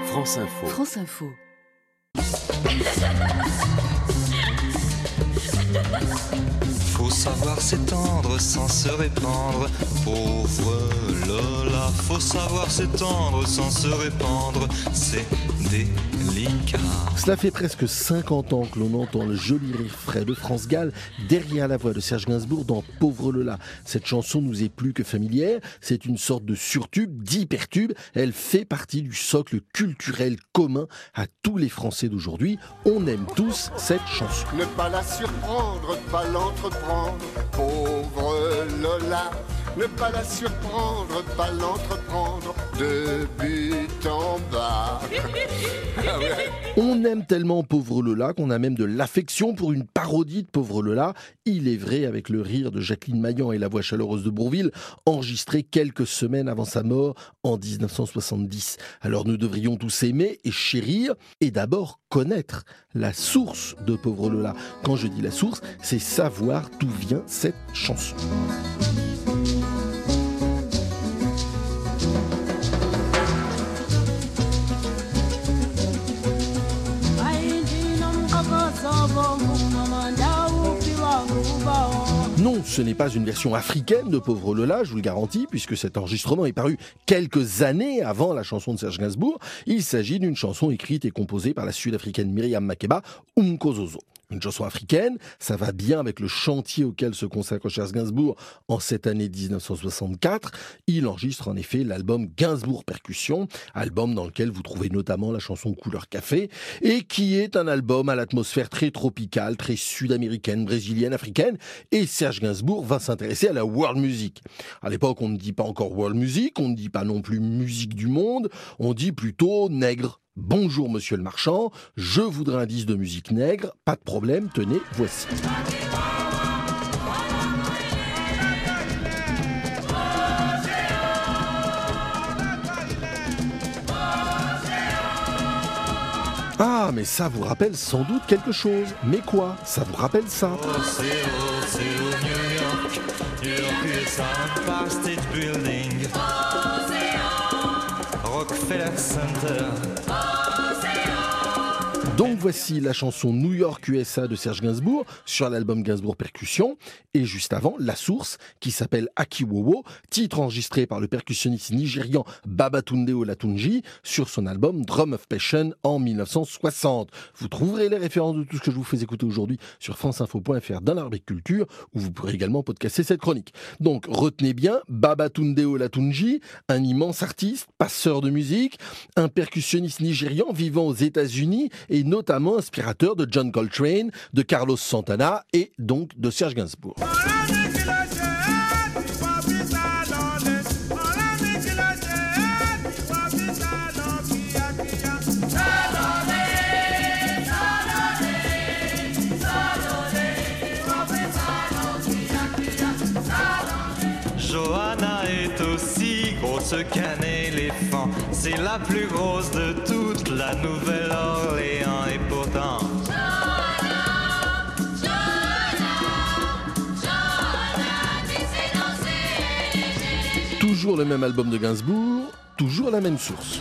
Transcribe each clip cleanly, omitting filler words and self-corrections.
France Info. France Info. Faut savoir s'étendre sans se répandre, pauvre Lola. Faut savoir s'étendre sans se répandre, c'est délicat. Cela fait presque 50 ans que l'on entend le joli rire frais de France Gall derrière la voix de Serge Gainsbourg dans Pauvre Lola. Cette chanson nous est plus que familière, c'est une sorte de surtube, d'hypertube. Elle fait partie du socle culturel commun à tous les Français d'aujourd'hui. On aime tous cette chanson. Ne pas la surprendre, pas l'entreprendre, pauvre Lola. Ne pas la surprendre, pas l'entreprendre, de but en bas. Ah ouais. On aime tellement Pauvre Lola qu'on a même de l'affection pour une parodie de Pauvre Lola. Il est vrai, avec le rire de Jacqueline Maillan et la voix chaleureuse de Bourvil, enregistrée quelques semaines avant sa mort en 1970. Alors nous devrions tous aimer et chérir, et d'abord connaître la source de Pauvre Lola. Quand je dis la source, c'est savoir d'où vient cette chanson. Non, ce n'est pas une version africaine de Pauvre Lola, je vous le garantis, puisque cet enregistrement est paru quelques années avant la chanson de Serge Gainsbourg. Il s'agit d'une chanson écrite et composée par la Sud-Africaine Miriam Makeba, Umkozozo. Une chanson africaine, ça va bien avec le chantier auquel se consacre Serge Gainsbourg en cette année 1964. Il enregistre en effet l'album Gainsbourg Percussion, album dans lequel vous trouvez notamment la chanson Couleur Café, et qui est un album à l'atmosphère très tropicale, très sud-américaine, brésilienne, africaine, et Serge Gainsbourg va s'intéresser à la world music. À l'époque, on ne dit pas encore world music, on ne dit pas non plus musique du monde, on dit plutôt nègre. Bonjour monsieur le marchand, je voudrais un disque de musique nègre, pas de problème, tenez, voici. Ah, mais ça vous rappelle sans doute quelque chose. Mais quoi? Ça vous rappelle ça? C'est au New York USA, Empire State Building, Rockefeller Center. Donc voici la chanson New York USA de Serge Gainsbourg sur l'album Gainsbourg Percussion, et juste avant La Source qui s'appelle Akiwowo, titre enregistré par le percussionniste nigérian Babatunde Olatunji sur son album Drum of Passion en 1960. Vous trouverez les références de tout ce que je vous fais écouter aujourd'hui sur franceinfo.fr dans la rubrique culture, où vous pourrez également podcaster cette chronique. Donc retenez bien Babatunde Olatunji, un immense artiste, passeur de musique, un percussionniste nigérian vivant aux États-Unis et notamment inspirateur de John Coltrane, de Carlos Santana et donc de Serge Gainsbourg. Johanna est aussi grosse qu'un éléphant. C'est la plus grosse de toute la Nouvelle-Orléans et pourtant Toujours le même album de Gainsbourg, toujours la même source.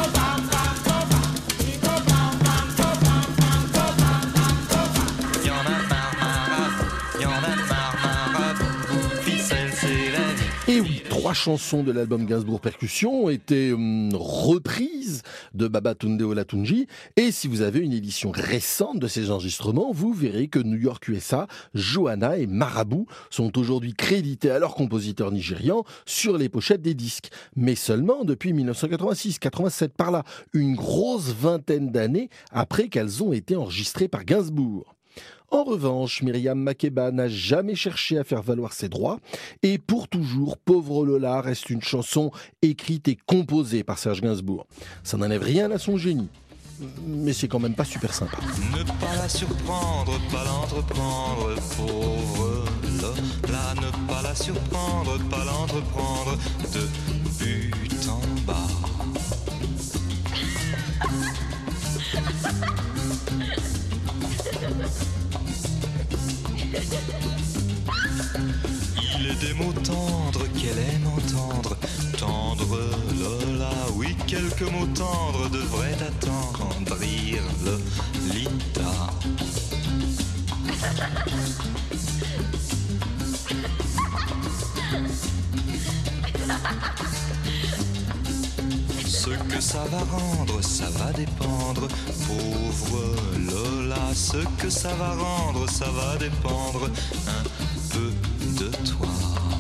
Et oui, 3 chansons de l'album Gainsbourg Percussion ont été reprises de Babatunde Olatunji. Et si vous avez une édition récente de ces enregistrements, vous verrez que New York USA, Johanna et Marabout sont aujourd'hui crédités à leurs compositeurs nigérians sur les pochettes des disques. Mais seulement depuis 1986-87, par là, une grosse vingtaine d'années après qu'elles ont été enregistrées par Gainsbourg. En revanche, Miriam Makeba n'a jamais cherché à faire valoir ses droits, et pour toujours, Pauvre Lola reste une chanson écrite et composée par Serge Gainsbourg. Ça n'enlève rien à son génie, mais c'est quand même pas super sympa. ne pas la surprendre, pas l'entreprendre, pauvre Lola. Ne pas la surprendre, pas l'entreprendre, de but en bas. Il est des mots tendres qu'elle aime entendre, tendre Lola, oui quelques mots tendres devraient attendrir Lolita. Ce que ça va rendre, ça va dépendre, pauvre Lola. Ce que ça va rendre, ça va dépendre un peu de toi.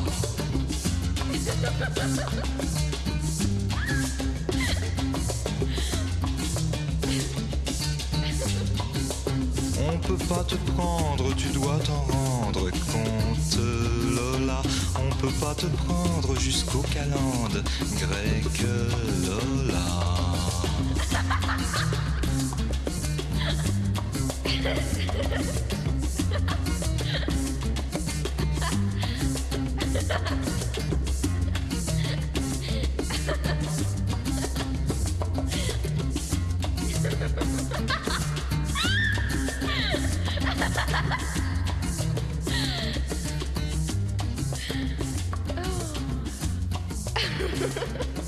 On peut pas te prendre, tu dois t'en rendre compte, Lola. On peut pas te prendre jusqu'au calende grec, Lola. Oh.